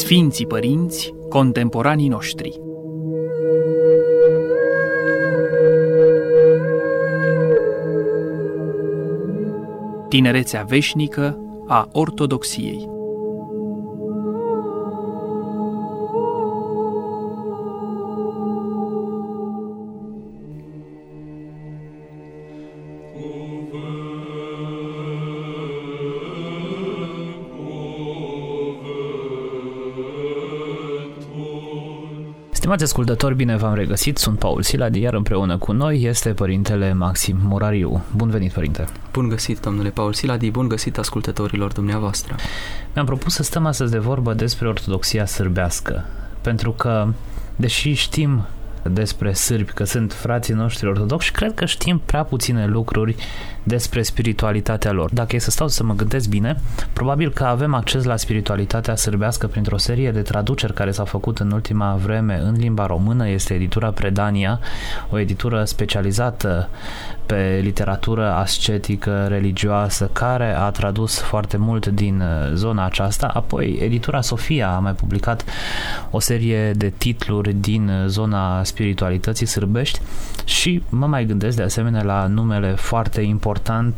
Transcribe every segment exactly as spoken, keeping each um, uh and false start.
Sfinții părinți, contemporanii noștri. Tinerețea veșnică a ortodoxiei. Stimați ascultători, bine v-am regăsit, sunt Paul Siladi, iar împreună cu noi este părintele Maxim Murariu. Bun venit, părinte! Bun găsit, domnule Paul Siladi, bun găsit ascultătorilor dumneavoastră! Mi-am propus să stăm astăzi de vorbă despre ortodoxia sârbească, pentru că, deși știm despre sârbi că sunt frații noștri ortodoxi, cred că știm prea puține lucruri despre spiritualitatea lor. Dacă e să stau să mă gândesc bine, probabil că avem acces la spiritualitatea sârbească printr-o serie de traduceri care s-au făcut în ultima vreme în limba română. Este editura Predania, o editură specializată pe literatură ascetică, religioasă, care a tradus foarte mult din zona aceasta. Apoi, editura Sofia a mai publicat o serie de titluri din zona spiritualității sârbești și mă mai gândesc de asemenea la numele foarte important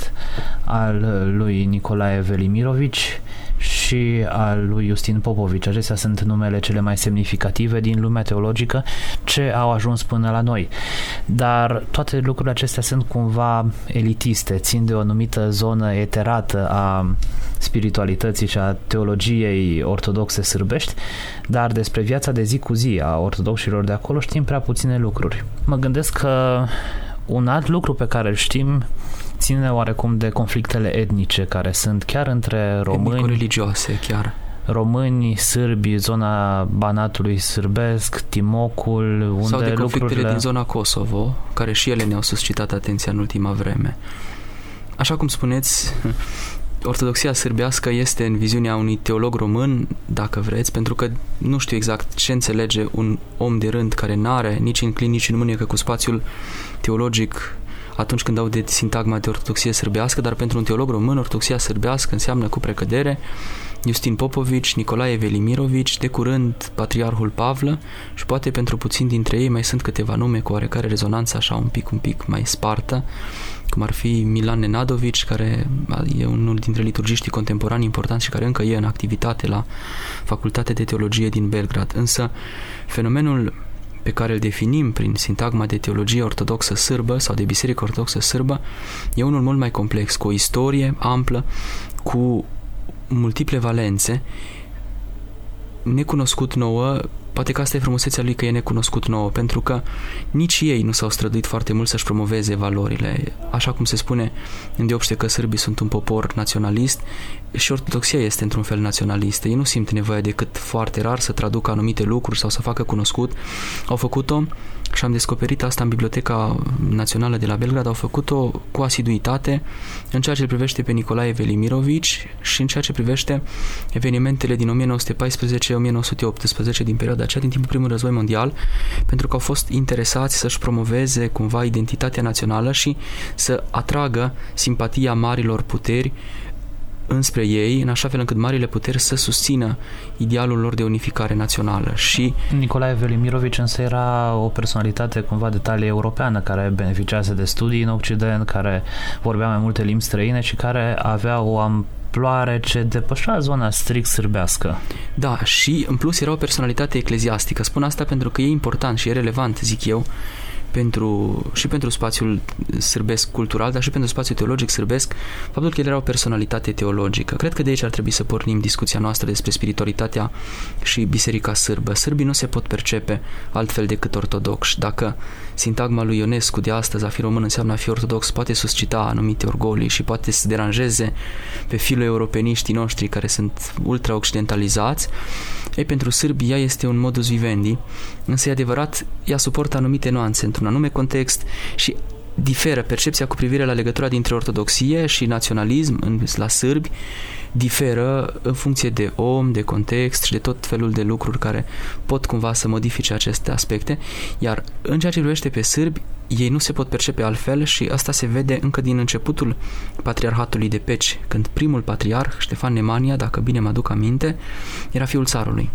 al lui Nicolae Velimirovici și al lui Justin Popovici. Acestea sunt numele cele mai semnificative din lumea teologică ce au ajuns până la noi. Dar toate lucrurile acestea sunt cumva elitiste, țin de o anumită zonă eterată a spiritualității și a teologiei ortodoxe sârbești, dar despre viața de zi cu zi a ortodoxilor de acolo știm prea puține lucruri. Mă gândesc că un alt lucru pe care îl știm ține oarecum de conflictele etnice care sunt chiar între români, etnico-religioase chiar. Români, sârbi, zona Banatului sârbesc, Timocul, unde sau de conflictele lucrurile... din zona Kosovo, care și ele ne-au suscitat atenția în ultima vreme. Așa cum spuneți, ortodoxia sârbească este în viziunea unui teolog român, dacă vreți, pentru că nu știu exact ce înțelege un om de rând care n-are nici înclin, nici în mânecă cu spațiul teologic atunci când aude sintagma de ortodoxie sârbească, dar pentru un teolog român, ortodoxia sârbească înseamnă cu precădere Justin Popovici, Nicolae Velimirovici, de curând Patriarhul Pavlă și poate pentru puțini dintre ei mai sunt câteva nume cu oarecare rezonanță așa un pic, un pic mai spartă, cum ar fi Milan Nenadovici, care e unul dintre liturgiștii contemporani importanți și care încă e în activitate la Facultatea de Teologie din Belgrad. Însă fenomenul pe care îl definim prin sintagma de teologie ortodoxă sârbă sau de biserică ortodoxă sârbă e unul mult mai complex, cu o istorie amplă, cu multiple valențe, necunoscut nouă. Poate că asta e frumusețea lui, că e necunoscut nouă, pentru că nici ei nu s-au străduit foarte mult să-și promoveze valorile. Așa cum se spune îndeopște că sârbii sunt un popor naționalist, și ortodoxia este într-un fel naționalistă. Ei nu simt nevoie decât foarte rar să traducă anumite lucruri sau să facă cunoscut. Au făcut-o și am descoperit asta în Biblioteca Națională de la Belgrad, au făcut-o cu asiduitate în ceea ce îl privește pe Nicolae Velimirovici și în ceea ce privește evenimentele din o mie nouă sute paisprezece - o mie nouă sute optsprezece, din perioada aceea, din timpul primului război mondial, pentru că au fost interesați să-și promoveze cumva identitatea națională și să atragă simpatia marilor puteri înspre ei, în așa fel încât marile puteri să susțină idealul lor de unificare națională. Și Nicolae Velimirovici însă era o personalitate cumva de talie europeană, care beneficiase de studii în Occident, care vorbea mai multe limbi străine și care avea o amploare ce depășea zona strict sârbească. Da, și în plus era o personalitate ecleziastică. Spun asta pentru că e important și e relevant, zic eu, pentru, și pentru spațiul sârbesc cultural, dar și pentru spațiul teologic sârbesc, faptul că el era o personalitate teologică. Cred că de aici ar trebui să pornim discuția noastră despre spiritualitatea și biserica sârbă. Sârbii nu se pot percepe altfel decât ortodoxi. Dacă sintagma lui Ionescu de astăzi, a fi român înseamnă a fi ortodox, poate suscita anumite orgolii și poate să deranjeze pe filo-europeniștii noștri care sunt ultra-occidentalizați, ei, pentru sârbii ea este un modus vivendi, însă e adevărat, ea suportă anumite nuanțe într-un anume context și diferă. Percepția cu privire la legătura dintre ortodoxie și naționalism în, la sârbi diferă în funcție de om, de context și de tot felul de lucruri care pot cumva să modifice aceste aspecte, iar în ceea ce privește pe sârbi, ei nu se pot percepe altfel și asta se vede încă din începutul patriarhatului de Peci, când primul patriarh, Ștefan Nemanja, dacă bine mă aduc aminte, era fiul țarului.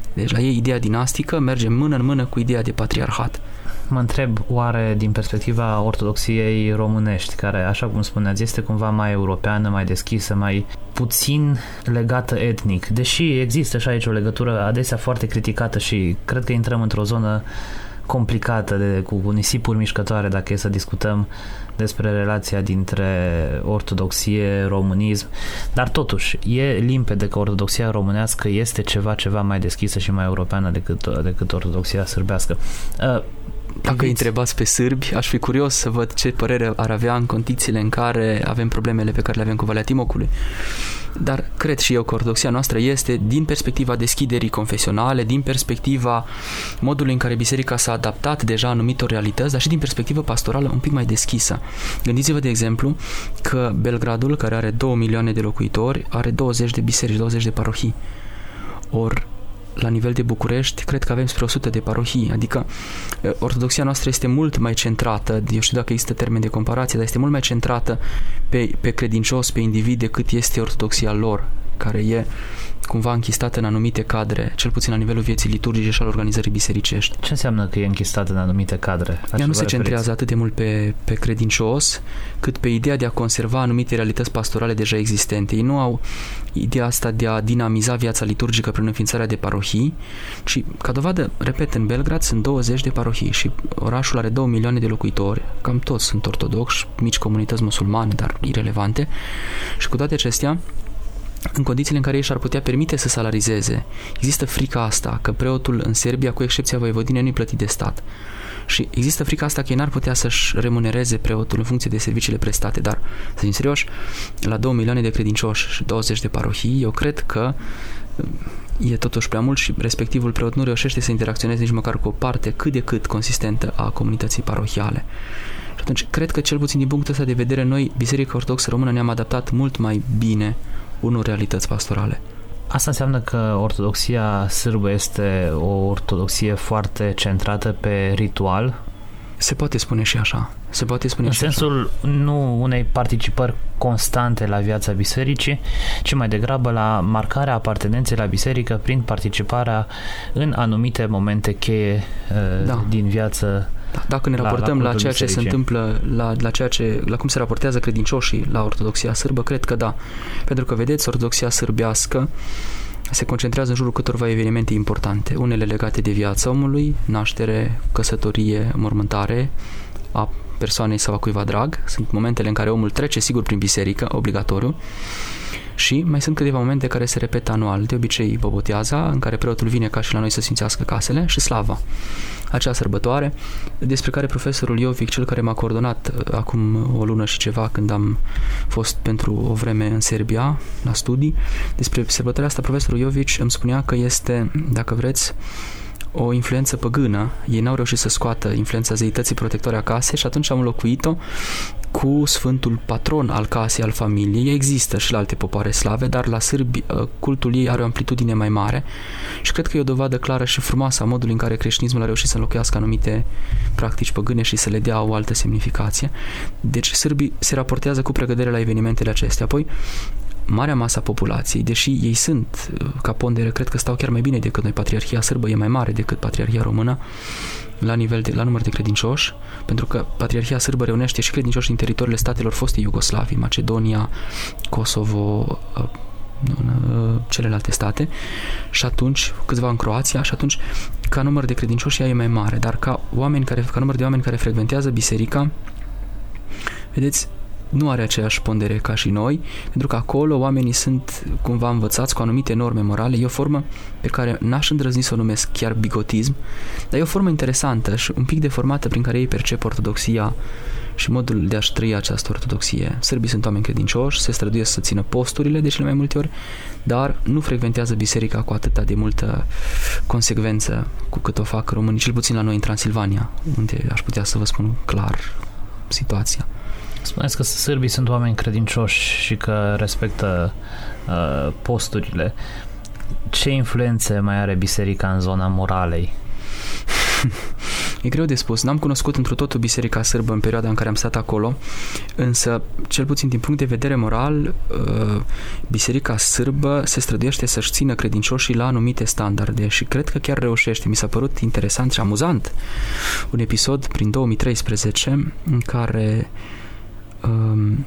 Deci la ei ideea dinastică merge mână în mână cu ideea de patriarhat. Mă întreb, oare din perspectiva ortodoxiei românești, care, așa cum spuneați, este cumva mai europeană, mai deschisă, mai puțin legată etnic, deși există și aici o legătură adesea foarte criticată și cred că intrăm într-o zonă complicată, de, cu nisipuri mișcătoare, dacă e să discutăm despre relația dintre ortodoxie, românism, dar totuși e limpede că ortodoxia românească este ceva, ceva mai deschisă și mai europeană decât, decât ortodoxia sârbească. Uh, Dacă îi întrebați pe sârbi, aș fi curios să văd ce părere ar avea în condițiile în care avem problemele pe care le avem cu Valea Timocului. Dar cred și eu că ortodoxia noastră este din perspectiva deschiderii confesionale, din perspectiva modului în care biserica s-a adaptat deja anumitor realități, dar și din perspectivă pastorală un pic mai deschisă. Gândiți-vă, de exemplu, că Belgradul, care are două milioane de locuitori, are douăzeci de biserici, douăzeci de parohii. Ori la nivel de București, cred că avem spre o sută de parohii, adică ortodoxia noastră este mult mai centrată, eu știu dacă există termen de comparație, dar este mult mai centrată pe, pe credincios, pe individ, decât este ortodoxia lor, care e cumva închistată în anumite cadre, cel puțin la nivelul vieții liturgice și al organizării bisericești. Ce înseamnă că e închistată în anumite cadre? Ea nu se centrează atât de mult pe, pe credincios, cât pe ideea de a conserva anumite realități pastorale deja existente. Ei nu au ideea asta de a dinamiza viața liturgică prin înființarea de parohii, ci, ca dovadă, repet, în Belgrad sunt douăzeci de parohii și orașul are două milioane de locuitori, cam toți sunt ortodoxi, mici comunități musulmane, dar irelevante, și cu toate acestea, în condițiile în care ei și-ar putea permite să salarizeze. Există frica asta că preotul în Serbia, cu excepția Voivodinei, nu-i plătit de stat. Și există frica asta că ei n-ar putea să-și remunereze preotul în funcție de serviciile prestate, dar, să fim serioși, la două milioane de credincioși și douăzeci de parohii, eu cred că e totuși prea mult și respectivul preot nu reușește să interacționeze nici măcar cu o parte cât de cât consistentă a comunității parohiale. Și atunci, cred că cel puțin din punctul ăsta de vedere, noi, Biserica Ortodoxă Română, ne-am adaptat mult mai bine unor realități pastorale. Asta înseamnă că ortodoxia sârbă este o ortodoxie foarte centrată pe ritual? Se poate spune și așa. Se poate spune în și sensul așa. Nu unei participări constante la viața bisericii, ci mai degrabă la marcarea apartenenței la biserică prin participarea în anumite momente cheie da. din viață. Da, dacă ne raportăm la, la, la ceea ce se întâmplă, la, la, ceea ce, la cum se raportează credincioșii la ortodoxia sârbă, cred că da. Pentru că, vedeți, ortodoxia sârbească se concentrează în jurul câtorva evenimente importante, unele legate de viața omului, naștere, căsătorie, mormântare a persoanei sau a cuiva drag. Sunt momentele în care omul trece sigur prin biserică, obligatoriu, și mai sunt câteva momente care se repetă anual, de obicei Boboteaza, în care preotul vine ca și la noi să sfințească casele, și Slava, acea sărbătoare despre care profesorul Iovic, cel care m-a coordonat acum o lună și ceva când am fost pentru o vreme în Serbia la studii, despre sărbătoarea asta profesorul Iovic îmi spunea că este, dacă vreți, o influență păgână. Ei n-au reușit să scoată influența zeității protectoare a casei și atunci am înlocuit-o cu sfântul patron al casei, al familiei. Există și la alte popoare slave, dar la sârbi cultul ei are o amplitudine mai mare și cred că e o dovadă clară și frumoasă a modului în care creștinismul a reușit să înlocuiască anumite practici păgâne și să le dea o altă semnificație. Deci sârbii se raportează cu pregădere la evenimentele acestea. Apoi, marea masă a populației, deși ei sunt, ca pondere, cred că stau chiar mai bine decât noi, Patriarhia Sârbă e mai mare decât Patriarhia Română la nivel de, la număr de credincioși, pentru că Patriarhia Sârbă reunește și credincioși din teritoriile statelor foste Iugoslavii, Macedonia, Kosovo, celelalte state, și atunci câțiva în Croația, și atunci ca număr de credincioși ea e mai mare, dar ca oameni care, ca număr de oameni care frecventează biserica, vedeți, nu are aceeași pondere ca și noi, pentru că acolo oamenii sunt cumva învățați cu anumite norme morale. E o formă pe care n-aș îndrăzni să o numesc chiar bigotism, dar e o formă interesantă și un pic deformată prin care ei percep ortodoxia și modul de a-și trăi această ortodoxie. Sârbii sunt oameni credincioși, se străduiesc să țină posturile de cele mai multe ori, dar nu frecventează biserica cu atâta de multă consecvență cu cât o fac românii, cel puțin la noi în Transilvania, unde aș putea să vă spun clar situația. Spuneți că sârbii sunt oameni credincioși și că respectă uh, posturile. Ce influențe mai are biserica în zona moralei? E greu de spus. N-am cunoscut întru totul biserica sârbă în perioada în care am stat acolo, însă, cel puțin din punct de vedere moral, biserica sârbă se străduiește să-și țină credincioșii la anumite standarde și cred că chiar reușește. Mi s-a părut interesant și amuzant un episod prin două mii treisprezece în care um,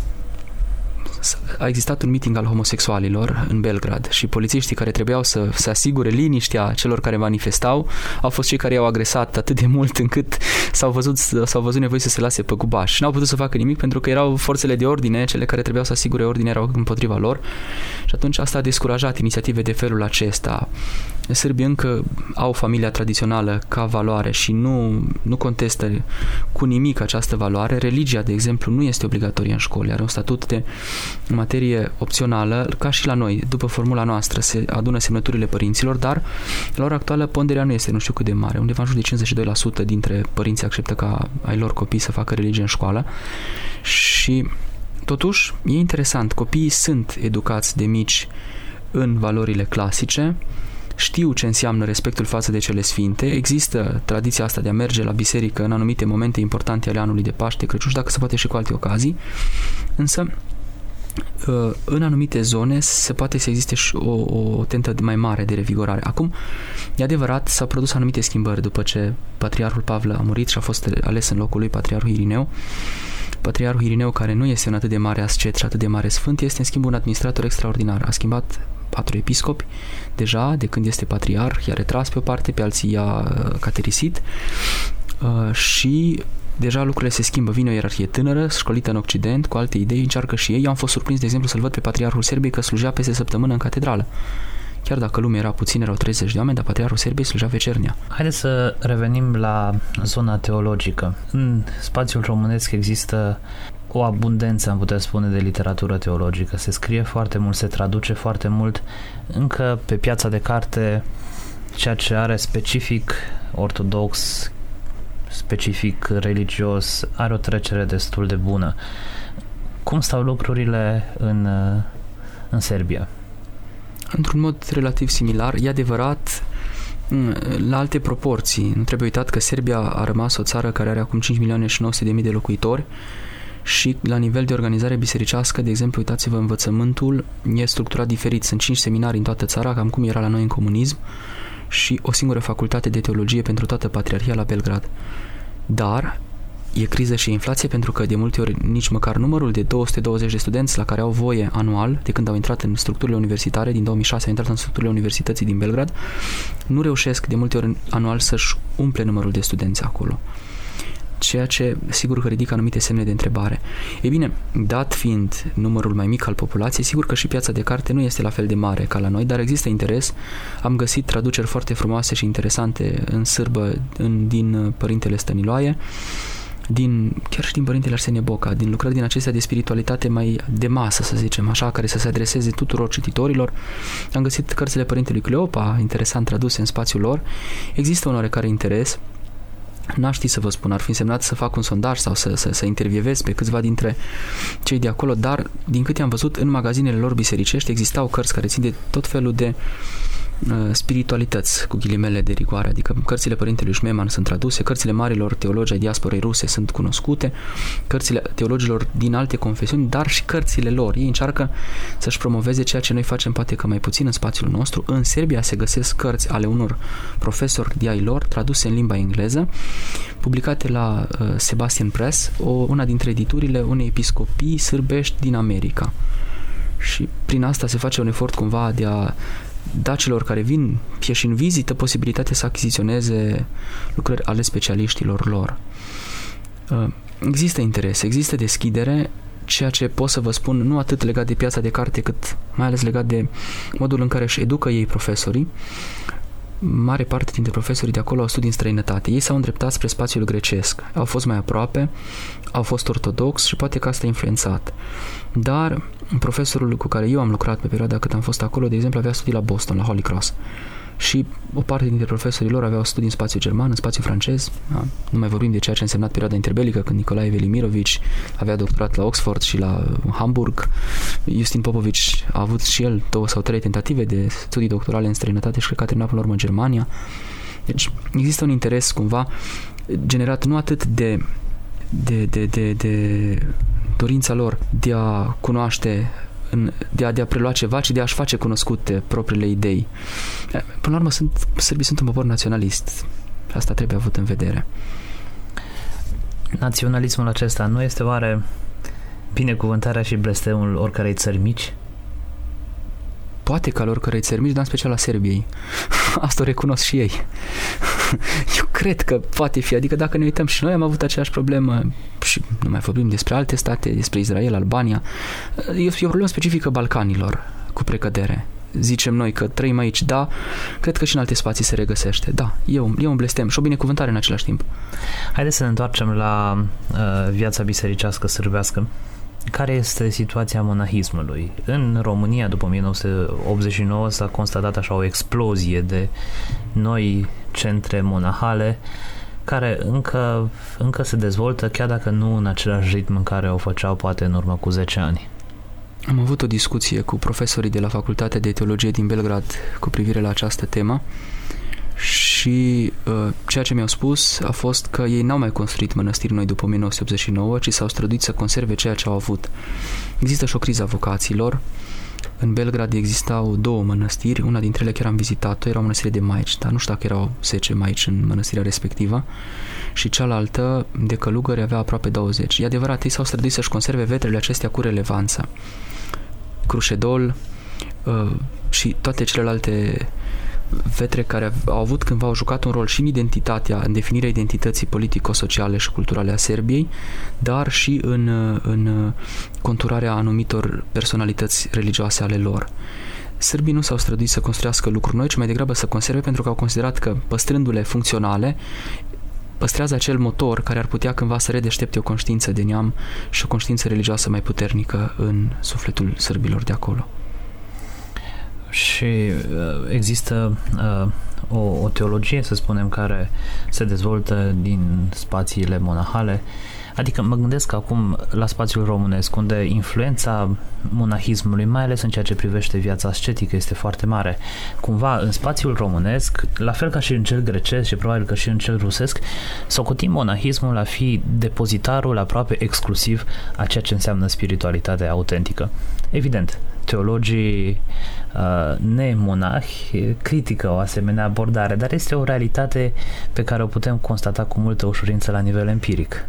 a existat un meeting al homosexualilor în Belgrad și polițiștii care trebuiau să se asigure liniștea celor care manifestau au fost cei care i-au agresat atât de mult încât s-au văzut, s-au văzut nevoie să se lase pe gubaș. N-au putut să facă nimic pentru că erau forțele de ordine, cele care trebuiau să asigure ordine erau împotriva lor și atunci asta a descurajat inițiative de felul acesta. Sârbii încă au familia tradițională ca valoare și nu, nu contestă cu nimic această valoare. Religia, de exemplu, nu este obligatorie în școli, are un statut de materie opțională, ca și la noi. După formula noastră se adună semnăturile părinților, dar la ora actuală ponderea nu este nu știu cât de mare. Undeva în jur de cincizeci și doi la sută dintre părinți acceptă ca ai lor copii să facă religie în școală și totuși e interesant, copiii sunt educați de mici în valorile clasice, știu ce înseamnă respectul față de cele sfinte, există tradiția asta de a merge la biserică în anumite momente importante ale anului de Paște, Crăciun și dacă se poate și cu alte ocazii, însă în anumite zone se poate să existe și o, o tentă mai mare de revigorare. Acum, e adevărat, s-au produs anumite schimbări după ce Patriarhul Pavle a murit și a fost ales în locul lui Patriarhul Irineu. Patriarhul Irineu, care nu este un atât de mare ascet și atât de mare sfânt, este în schimb un administrator extraordinar. A schimbat patru episcopi deja de când este patriarh, i-a retras pe o parte, pe alții i-a caterisit uh, și deja lucrurile se schimbă. Vine o ierarhie tânără, școlită în Occident, cu alte idei, încearcă și ei. Eu am fost surprins, de exemplu, să-l văd pe Patriarhul Serbiei că slujea peste săptămână în catedrală. Chiar dacă lumea era puțin, erau treizeci de oameni, dar Patriarhul Serbiei slujea vecernia. Haideți să revenim la zona teologică. În spațiul românesc există o abundență, am putea spune, de literatură teologică. Se scrie foarte mult, se traduce foarte mult. Încă pe piața de carte, ceea ce are specific ortodox, specific religios, are o trecere destul de bună. Cum stau lucrurile în, în Serbia? Într-un mod relativ similar. E adevărat, la alte proporții. Nu trebuie uitat că Serbia a rămas o țară care are acum cinci milioane și nouă sute de mii de locuitori și la nivel de organizare bisericească, de exemplu, uitați-vă, învățământul e structurat diferit. Sunt cinci seminarii în toată țara, cam cum era la noi în comunism, și o singură facultate de teologie pentru toată Patriarhia la Belgrad. Dar e criză și inflație pentru că de multe ori nici măcar numărul de două sute douăzeci de studenți la care au voie anual, de când au intrat în structurile universitare, din două mii șase au intrat în structurile universității din Belgrad, nu reușesc de multe ori anual să-și umple numărul de studenți acolo. Ceea ce sigur că ridică anumite semne de întrebare. Ei bine, dat fiind numărul mai mic al populației, sigur că și piața de carte nu este la fel de mare ca la noi, dar există interes. Am găsit traduceri foarte frumoase și interesante în sârbă în, din Părintele Stăniloae, din, chiar și din Părintele Arsenie Boca, din lucrări din acestea de spiritualitate mai de masă, să zicem așa, care să se adreseze tuturor cititorilor. Am găsit cărțile Părintelui Cleopa, interesant traduse în spațiul lor. Există un oarecare interes. N-aș ști să vă spun, ar fi însemnat să fac un sondaj sau să, să, să intervievez pe câțiva dintre cei de acolo, dar din câte am văzut în magazinele lor bisericești existau cărți care țin de tot felul de uh, spiritualități, cu ghilimele de rigoare, adică cărțile Părintelui Șmeman sunt traduse, cărțile marilor teologi ai diasporei ruse sunt cunoscute, cărțile teologilor din alte confesiuni, dar și cărțile lor. Ei încearcă să-și promoveze ceea ce noi facem poate că mai puțin în spațiul nostru. În Serbia se găsesc cărți ale unor profesori de ai lor, traduse în limba engleză, publicate la uh, Sebastian Press, o, una dintre editurile unei episcopii sârbești din America. Și prin asta se face un efort cumva de a da celor care vin, fie și în vizită, posibilitatea să achiziționeze lucrări ale specialiștilor lor. Uh, există interes, există deschidere, ceea ce pot să vă spun nu atât legat de piața de carte, cât mai ales legat de modul în care își educă ei profesorii. Mare parte dintre profesorii de acolo au studii în străinătate. Ei s-au îndreptat spre spațiul grecesc. Au fost mai aproape, au fost ortodox și poate că asta a influențat. Dar profesorul cu care eu am lucrat pe perioada cât am fost acolo, de exemplu, avea studii la Boston, la Holy Cross. Și o parte dintre profesorii lor aveau studii în spațiu german, în spațiu francez. Da? Nu mai vorbim de ceea ce a însemnat perioada interbelică, când Nicolae Velimirovici avea doctorat la Oxford și la Hamburg. Justin Popovici a avut și el două sau trei tentative de studii doctorale în străinătate și cred că a terminat până la urmă în Germania. Deci există un interes cumva generat nu atât de de, de, de, de dorința lor de a cunoaște, de a, de a prelua ceva, ci de a-și face cunoscute propriile idei. Până la urmă, sunt, sârbii sunt un popor naționalist. Asta trebuie avut în vedere. Naționalismul acesta nu este oare binecuvântarea și blestemul oricărei țări mici? Poate că al oricărei țări mici, dar în special a Serbiei. Asta o recunosc și ei. Eu cred că poate fi, adică dacă ne uităm și noi am avut aceeași problemă și nu mai vorbim despre alte state, despre Israel, Albania, e o problemă specifică Balcanilor, cu precădere. Zicem noi că trăim aici, da, cred că și în alte spații se regăsește, da, e un, e un blestem și o binecuvântare în același timp. Haideți să ne întoarcem la uh, viața bisericească sârbească. Care este situația monahismului? În România, după o mie nouă sute optzeci și nouă, s-a constatat așa o explozie de noi centre monahale care încă, încă se dezvoltă, chiar dacă nu în același ritm în care o făceau poate în urmă cu zece ani. Am avut o discuție cu profesorii de la Facultatea de Teologie din Belgrad cu privire la această temă și uh, ceea ce mi-au spus a fost că ei n-au mai construit mănăstiri noi după o mie nouă sute optzeci și nouă, ci s-au străduit să conserve ceea ce au avut. Există și o criză a vocațiilor. În Belgrad existau două mănăstiri, una dintre ele chiar am vizitat-o, era o mănăstire de maici, dar nu știu dacă erau zece maici în mănăstirea respectivă, și cealaltă de călugări avea aproape douăzeci. E adevărat, ei s-au străduit să-și conserve vetrele acestea cu relevanță. Cruședol uh, și toate celelalte vetre care au avut cândva au jucat un rol și în identitatea, în definirea identității politico-sociale și culturale a Serbiei, dar și în, în conturarea anumitor personalități religioase ale lor. Sârbii nu s-au străduit să construiască lucruri noi, ci mai degrabă să conserve, pentru că au considerat că, păstrându-le funcționale, păstrează acel motor care ar putea cândva să redeștepte o conștiință de neam și o conștiință religioasă mai puternică în sufletul sârbilor de acolo. Și uh, există uh, o, o teologie, să spunem, care se dezvoltă din spațiile monahale. Adică mă gândesc acum la spațiul românesc, unde influența monahismului, mai ales în ceea ce privește viața ascetică, este foarte mare. Cumva, în spațiul românesc, la fel ca și în cel grecesc și probabil că și în cel rusesc, socotim monahismul a fi depozitarul aproape exclusiv a ceea ce înseamnă spiritualitatea autentică. Evident, teologii uh, nemonahi critică o asemenea abordare, dar este o realitate pe care o putem constata cu multă ușurință la nivel empiric.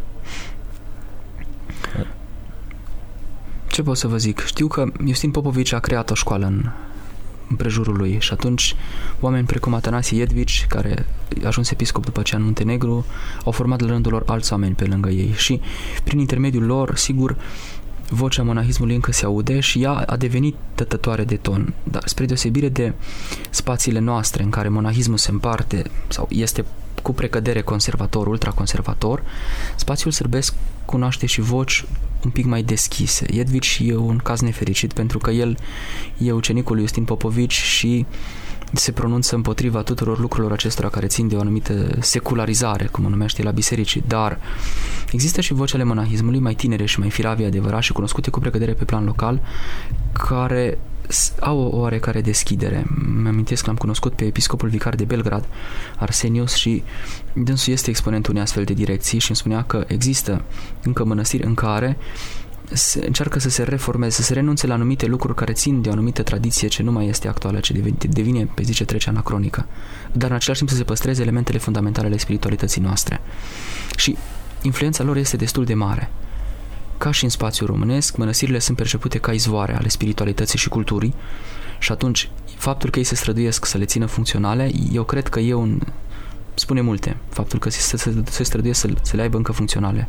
Ce pot să vă zic? Știu că Iustin Popovici a creat o școală în împrejurul lui și atunci oameni precum Atanasie Iedvici, care a ajuns episcop după aceea în Muntenegru, au format la rândul lor alți oameni pe lângă ei și prin intermediul lor, sigur, vocea monahismului încă se aude și ea a devenit dătătoare de ton, dar spre deosebire de spațiile noastre în care monahismul se împarte sau este cu precădere conservator, ultraconservator, spațiul sârbesc cunoaște și voci un pic mai deschise. Iedvici e un caz nefericit pentru că el e ucenicul lui Iustin Popovici și se pronunță împotriva tuturor lucrurilor acestora care țin de o anumită secularizare, cum o numește la bisericii, dar există și vocele monahismului mai tinere și mai firavii, adevărat, și cunoscute cu precădere pe plan local, care au o oarecare deschidere. Mi-amintesc că l-am cunoscut pe episcopul vicar de Belgrad, Arsenius, și dânsul este exponentul unei astfel de direcții și îmi spunea că există încă mănăstiri în care se încearcă să se reformeze, să se renunțe la anumite lucruri care țin de o anumită tradiție ce nu mai este actuală, ce devine, devine pe zi ce trece anacronică, dar în același timp să se păstreze elementele fundamentale ale spiritualității noastre. Și influența lor este destul de mare. Ca și în spațiul românesc, mănăstirile sunt percepute ca izvoare ale spiritualității și culturii și atunci faptul că ei se străduiesc să le țină funcționale, eu cred că e un... spune multe, faptul că se, se, se străduiesc să, să le aibă încă funcționale.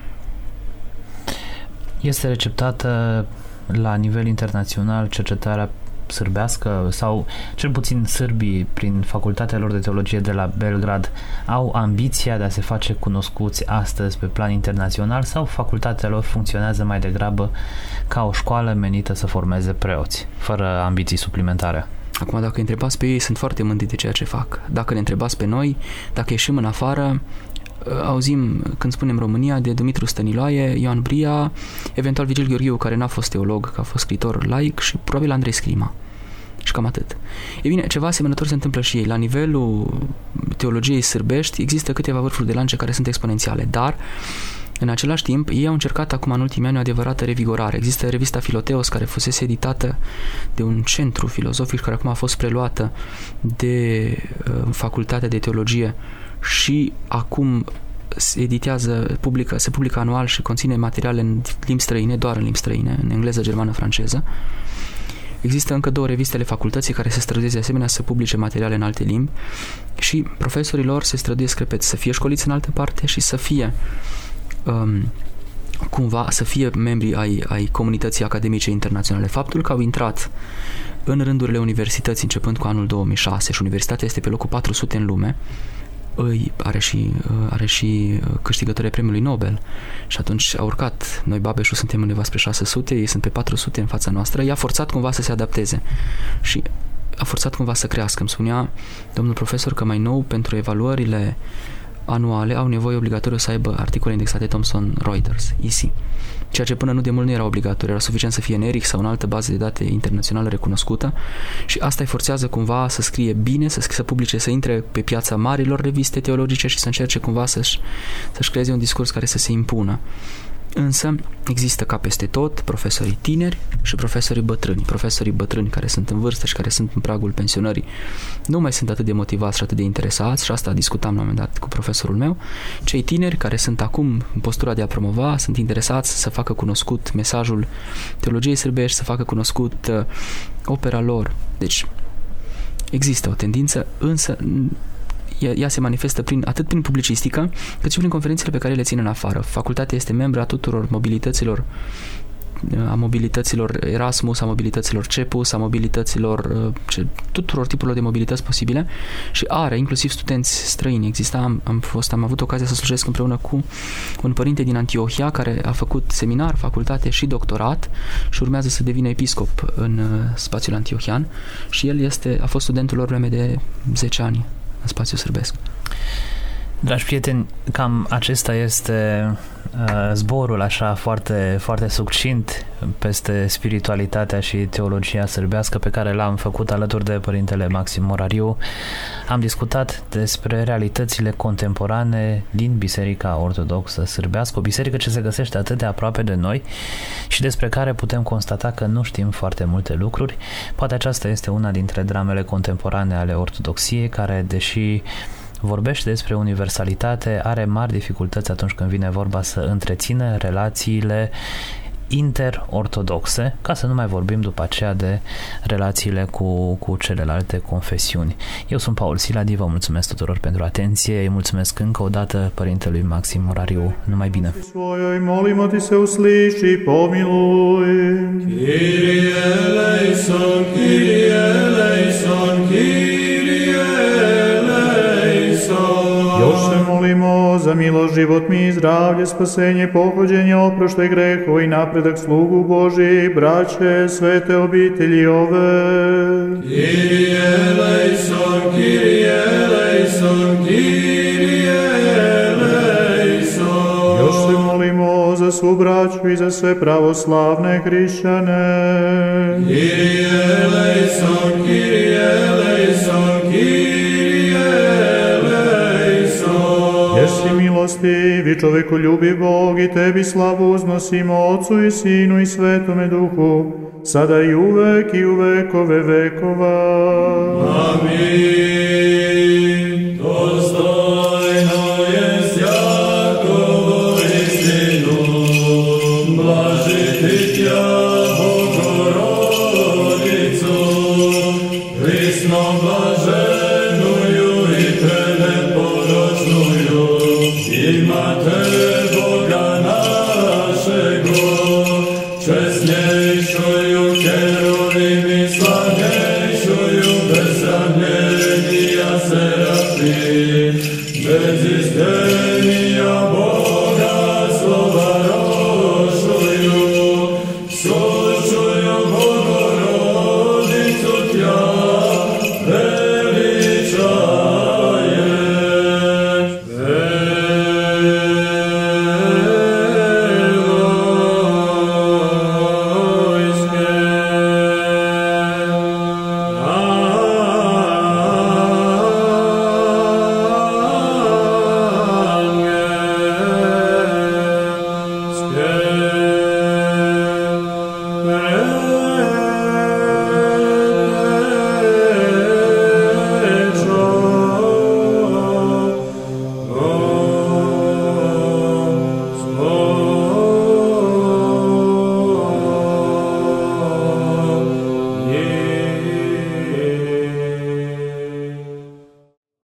Este receptată la nivel internațional cercetarea sârbească sau cel puțin sârbii prin facultatea lor de teologie de la Belgrad au ambiția de a se face cunoscuți astăzi pe plan internațional sau facultatea lor funcționează mai degrabă ca o școală menită să formeze preoți, fără ambiții suplimentare? Acum, dacă întrebați pe ei, sunt foarte mândri de ceea ce fac. Dacă ne întrebați pe noi, dacă ieșim în afară, auzim, când spunem România, de Dumitru Stăniloae, Ioan Bria, eventual Vigil Gheorghiu, care n-a fost teolog, că a fost scriitor laic, și probabil Andrei Scrima. Și cam atât. E bine, ceva asemănător se întâmplă și ei. La nivelul teologiei sârbești există câteva vârfuri de lance care sunt exponențiale, dar în același timp, ei au încercat acum în ultimii ani o adevărată revigorare. Există revista Filoteos, care fusese editată de un centru filozofic, care acum a fost preluată de uh, Facultatea de Teologie și acum se editează, publică, se publică anual și conține materiale în limbi străine, doar în limbi străine, în engleză, germană, franceză. Există încă două reviste ale facultății care se străduiesc de asemenea să publice materiale în alte limbi și profesorii lor se străduiesc, repet, să fie școliți în altă parte și să fie um, cumva, să fie membri ai, ai comunității academice internaționale. Faptul că au intrat în rândurile universității începând cu anul două mii șase și universitatea este pe locul patru sute în lume, îi are și, are și câștigătorii premiului Nobel și atunci a urcat. Noi, Babeșul, suntem undeva spre șase sute, ei sunt pe patru sute în fața noastră. I-a forțat cumva să se adapteze și a forțat cumva să crească. Îmi spunea domnul profesor că mai nou, pentru evaluările anuale, au nevoie obligatoriu să aibă articole indexate Thomson Reuters, E C. Ceea ce până nu de mult nu era obligatoriu, era suficient să fie în Eric sau în altă bază de date internațională recunoscută și asta îi forțează cumva să scrie bine, să, să publice, să intre pe piața marilor reviste teologice și să încerce cumva să-și, să-și creeze un discurs care să se impună. Însă există ca peste tot profesorii tineri și profesorii bătrâni. Profesorii bătrâni care sunt în vârstă și care sunt în pragul pensionării nu mai sunt atât de motivați și atât de interesați, și asta discutam la un moment dat cu profesorul meu. Cei tineri care sunt acum în postura de a promova, sunt interesați să facă cunoscut mesajul teologiei sârbești, să facă cunoscut uh, opera lor. Deci există o tendință, însă ea, ea se manifestă prin, atât prin publicistică, cât și prin conferințele pe care le țin în afară. Facultatea este membra a tuturor mobilităților, a mobilităților Erasmus, a mobilităților Cepus, a mobilităților, tuturor tipurilor de mobilități posibile și are inclusiv studenți străini. Exista, am, am, fost, am avut ocazia să slujesc împreună cu un părinte din Antiohia care a făcut seminar, facultate și doctorat și urmează să devină episcop în spațiul antiohian și el este, a fost studentul lor vreme de zece ani în spațiul sârbesc. Dragi prieteni, cam acesta este uh, zborul așa foarte, foarte succint peste spiritualitatea și teologia sârbească pe care l-am făcut alături de Părintele Maxim Morariu. Am discutat despre realitățile contemporane din Biserica Ortodoxă Sârbească, o biserică ce se găsește atât de aproape de noi și despre care putem constata că nu știm foarte multe lucruri. Poate aceasta este una dintre dramele contemporane ale ortodoxiei, care, deși vorbește despre universalitate, are mari dificultăți atunci când vine vorba să întrețină relațiile interortodoxe, ca să nu mai vorbim după aceea de relațiile cu, cu celelalte confesiuni. Eu sunt Paul Siladi, vă mulțumesc tuturor pentru atenție, îi mulțumesc încă o dată Părintelui Maxim Morariu. Numai bine! Molimo ti se usliši i pomiluj. Kyrie eleison, Kyrie eleison, Kyrie eleison. Još se molimo za milost, život mi, zdravlje, spasenje, pohođenje, oproštaj greho i napredak slugu Božji, braće, svete obitelji ove. Kyrie eleison, Kyrie eleison, Kyrie eleison. Još se molimo za svu braću i za sve pravoslavne hrišćane. Kyrie eleison, Kyrie eleison, Kyrie eleison. Jesi milostivi, čovekoljubiv Bog, i tebi slavu uznosimo Otcu i Sinu i Svetome Duhu, sada i uvek i u vekove vekova. Amin. Dostojno jest Jakovo istinu, blažiti tja Bogorodicu, prisno blaženuju i preporočnuju, imate Boga našego, česnejšuju keruvimi, slavnejšuju bezsravnjenija serafim, bez izdeni